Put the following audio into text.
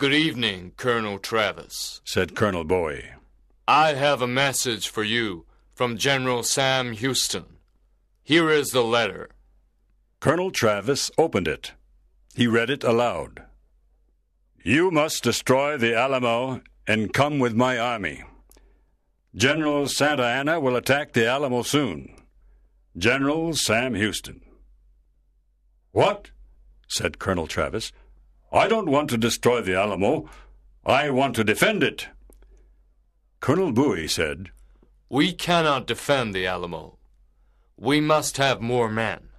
Good evening, Colonel Travis, said Colonel Bowie. I have a message for you from General Sam Houston. Here is the letter. Colonel Travis opened it. He read it aloud. You must destroy the Alamo and come with my army. General Santa Anna will attack the Alamo soon. General Sam Houston. What? Said Colonel Travis. I don't want to destroy the Alamo. I want to defend it. Colonel Bowie said, We cannot defend the Alamo. We must have more men.